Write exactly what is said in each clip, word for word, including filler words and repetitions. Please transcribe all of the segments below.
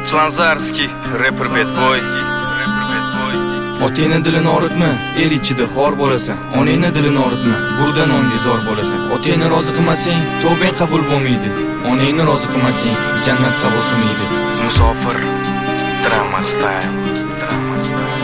Chlanzarskiy, rapper bad boy. Otangni dilini og'ritma, el ichida xor bo'lasan. Onangni dilini og'ritma, burdan nonga zor bo'lasan. Otangni rozi qilmasang, tavbang qabul bo'lmaydi. Onangni rozi qilmasang, jannat qabul qilmaydi. Musofir, drama style, drama style.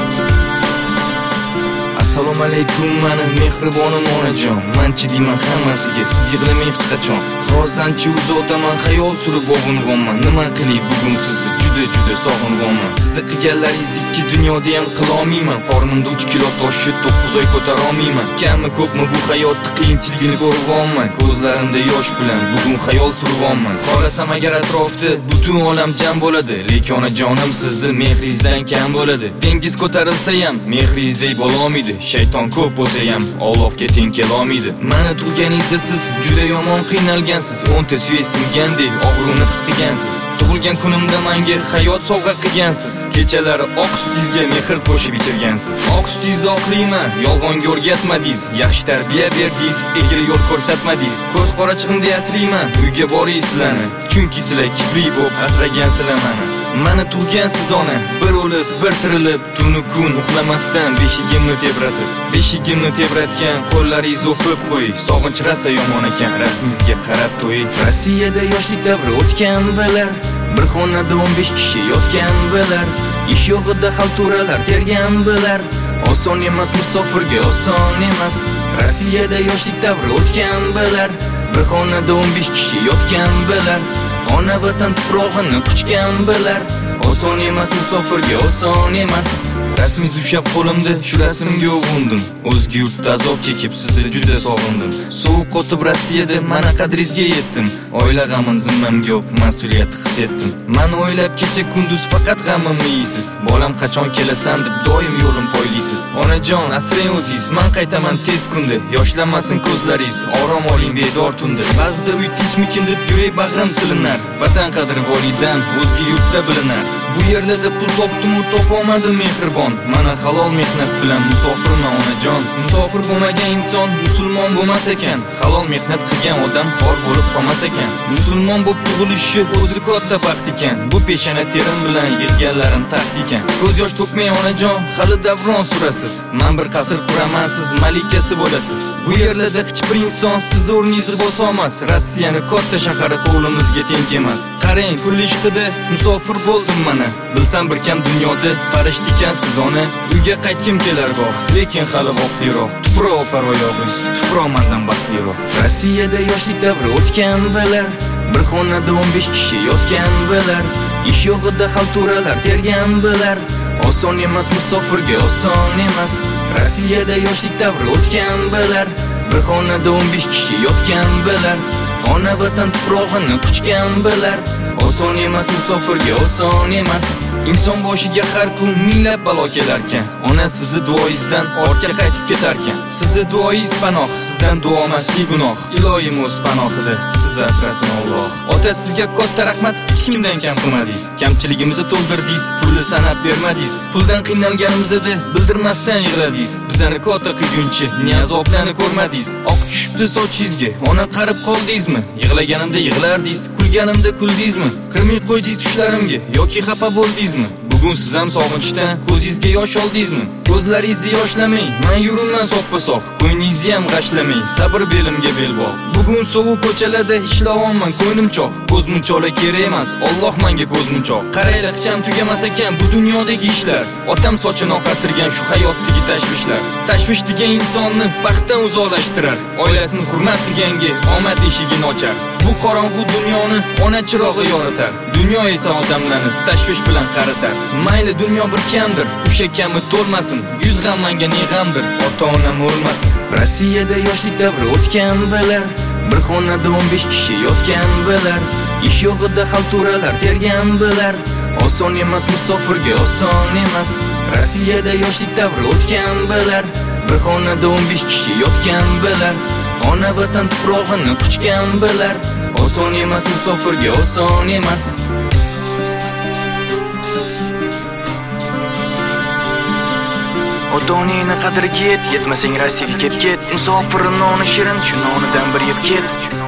Assalomu alaykum, mani mehribonim onajon. Manchi deyman hammasiga, siz yig'lamang hech qachon. Hozircha uzoqdaman, xayol surib o'g'ing'onman. Nima qilay bugun sizni juda juda sog'ing'onman. Sizni qilganlaringiz ikki dunyoda ham qila olmayman. Qornimda uch kilo toshni to'qqiz oy ko'tara olmayman. Kammi ko'pmi bu hayotni qiyinchiligini ko'ribman. Ko'zlarimda yosh bilan bugun xayol suribman. Xohlasam agar atrofda butun olam jam bo'ladi, lekin onajonim sizni mehringizdan kam bo'ladi. Dengiz ko'tarilsa ham mehringizdek bo'la olmaydi. Shayton ko'p bo'lsa ham Allohga teng kela olmaydi. Meni tug'ganingizda siz juda yomon qiynalgansiz. o'nta suyak singandek og'riqni his qilgansiz. Tug'ilgan kunimda menga hayot sovg'a qilgansiz. Kechalari oq sutingizga mehr qo'shib ichirgansiz. Oq sutingizni oqlayman, yolg'onga o'rgatmadingiz. Yaxshi tarbiya berdingiz, egri yo'l ko'rsatmadingiz. Ko'z qorachig'imda yasrayman, uyga boraysizlarni. Chunki sizlar kibri bo'lib asragansizlar meni. Meni tug'gansiz ona, bir o'lib, bir tirilib, tunu kun uxlamasdan beshigimni tebratib. Beshigimni tebratgan qo'llaringizni o'pib qo'y. Sog'inch rasa yomon ekan, rasmingizga qarab to'y. Rossiyada yoshlik davri o'tgan bilar. Bir xonada o'n besh kishi yotgan bilar. Ish yo'g'ida xalturalar tergan bilar. Oson emas musofirga, oson emas. Rossiyada yoshlik davri o'tgan bilar. Bir xonada o'n besh kishi yotgan bilar. Ona vatan tuprog'ini quchgan bilar. Oson emas musofirga, oson emas. Rasmingiz ushab qo'limda, shu rasmga o'g'undim. O'zga yurtda azob chekib, sizni juda sog'indim. Sovuq qotib Rossiyada mana qadringizga yetdim. Oila g'amin zimmamga yo'q, mas'uliyat his etdim. Meni o'ylab kecha kunduz faqat g'amimni yeysiz. Bolam qachon kelasan deb doim yo'lim poylaysiz. Onajon, asrang o'zingiz, men qaytaman tez kunda. Yoshlanmasin ko'zlaringiz, orom oling bedor tunda. Ba'zida uy tinchmikin deb yurak bag'rim tilinar. Vatan qadri volidan o'zga yurtda bilinar. Bu yerlarda pul topdim-u topolmadim mehribon. Mana halol mehnat bilan musofirman onajon. Musofir bo'lmagan inson musulmon bo'lmas ekan. Halol mehnat qilgan odam xor bo'lib qolmas ekan. Musulmon bo'lib tug'ilishi o'zi katta baxt ekan. Bu peshana terim bilan yig'ganlarim taxt ekan. Ko'z yosh to'kmay onajon, hali davron surasiz. Men bir qasr quraman, siz malikasi bo'lasiz. Bu yerlarda hech bir inson siz o'rningizni bosa olmas. Rossiyani katta shahari hovlimizga teng emas. Qarang, pul ishqida musofir bo'ldim mana. Bilsam bir kam dunyoda farishta ekansiz ona. Uyga qaytkim kelar bog', lekin hali vaqtliroq. Tuproq parvoyog'ingiz, tuproq mendan baxtliroq. Rossiyada yoshlik davri o'tgan bilar. Bir xonada o'n besh kishi yotgan bilar. Ish yo'g'ida xalturalar tergan bilar. Oson emas musofirga, oson emas. Rossiyada yoshlik davri o'tgan bilar. Bir xonada o'n besh kishi yotgan bilar. Ona vatan tuprog'ini quchgan bilar. Oson emas musofirga, oson emas. Inson boshiga har kun minglab balo kelarkan. Ona sizni duoyingizdan ortga qaytib ketarkan. Sizni duoyingiz panoh, sizdan duo emaslik gunoh. Iloyim o'z panohida sizni asrasin Alloh. Ota, sizga katta rahmat, hech kimdan kam qilmadingiz. Kamchiligimizni to'ldirdingiz, pulni sanab bermadingiz. Puldan qiynalganimizda bildirmasdan yig'ladingiz. Bizani katta qilguncha ne azoblarni ko'rmadingiz. Oq tushibdi sochingizga, ona qarib qoldingizmi? Yig'laganimda yig'lardingiz, kulganimda kuldingizmi? Kirmay qo'ydingiz tushlarimga yoki xafa bo'ldingizmi? Bugun siz ham sog'inchdan ko'zingizga yosh oldingizmi? Ko'zlaringizni yoshlamang, men yurumman so'qpa-soq. Ko'nglingizni ham g'ashlamang, sabr belimga bel bog'. Bugun sovuq ko'chalarda ishlayapman, ko'nglim choq. Ko'z munchoqlar kerak emas, Alloh menga ko'z munchoq. Qaraylar, hech ham tugamas ekan bu dunyodagi ishlar. Otam sochini oqartirgan shu hayotdagi tashvishlar. Tashvish degan insonni baxtdan uzoqlashtirar. Oilasini hurmat qilganga omad eshigini ochar. Bu qorong'u dunyoni ona chirog'i yoritar. Dunyo esa odamlarni tashvish bilan qaritar. Mayli dunyo bir kamdir, o'sha kami to'lmasin. Yuz g'am menga ne g'amdir, ota-onam o'lmasin. Rossiyada yoshlik davri o'tgan bilar. Bir xonada o'n besh kishi yotgan bilar. Ish yo'g'ida xalturalar tergan bilar. Oson emas musofirga, oson emas. Rossiyada yoshlik davri o'tgan bilar. Bir xonada o'n besh kishi yotgan bilar. Ona vatan tuprog'ini quchgan bilar. Oson emas musofirga, oson emas. Ota-onangni qadriga yet, yetmasang Rossiyaga ketib ket. Musofir noni shirin, shu nonidan bir yeb ket.